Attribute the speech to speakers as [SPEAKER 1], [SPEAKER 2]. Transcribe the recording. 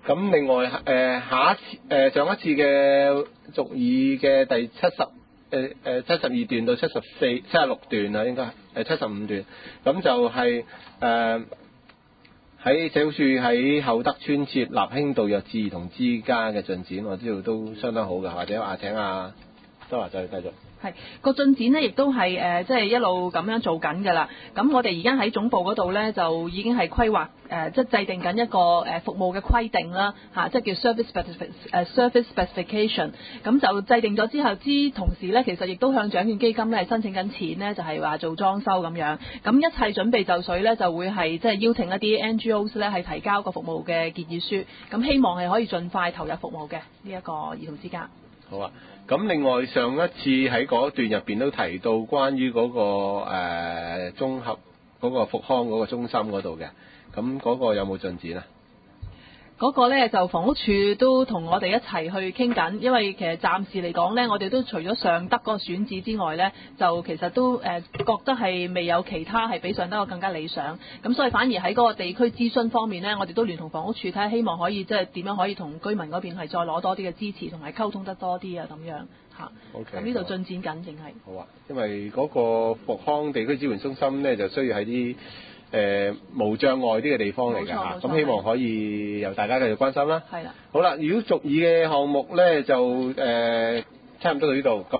[SPEAKER 1] 咁另外下一次上一次嘅俗語嘅第72段到76段啦，應該係75段，咁就係喺社會處喺厚德村設立輕度弱智兒童之家嘅進展，我知道都相當好嘅，或者請周華再繼續。
[SPEAKER 2] 係個進展呢，亦都係即係一路咁樣做緊㗎啦。咁我哋而家喺總部嗰度呢，就已經係規劃即係制定緊一個服務嘅規定啦，即係叫 service specification。咁就制定咗之後，同時呢，其實亦都向獎券基金呢係申請緊錢呢，就係話做裝修咁樣。咁一切準備就緒呢，就會係即係邀請一啲 NGOs 呢係提交個服務嘅建議書。咁希望係可以盡快投入服務嘅呢一個兒童之家。
[SPEAKER 1] 好啊，咁另外上一次喺嗰段入邊都提到關於嗰個綜合嗰個復康嗰個中心嗰度嘅，咁嗰個有冇進展啊？
[SPEAKER 2] 嗰個呢，就房屋處都同我哋一齊去傾緊，因為其實暫時嚟講呢，我哋都除咗尚德嗰個選址之外呢，就其實都覺得係未有其他係比尚德個更加理想，咁所以反而喺嗰個地區諮詢方面呢，我哋都聯同房屋處睇下，希望可以即係點樣可以同居民嗰邊係再攞多啲嘅支持，同埋溝通得多啲啊咁樣嚇。
[SPEAKER 1] OK。
[SPEAKER 2] 咁呢度進展緊定係。
[SPEAKER 1] 好啊，因為嗰個復康地區支援中心呢，就需要喺啲無障礙啲嘅地方嚟㗎嚇，咁希望可以由大家繼續關心啦。
[SPEAKER 2] 係啦。
[SPEAKER 1] 好啦，如果俗語嘅項目呢，就差唔多到呢度。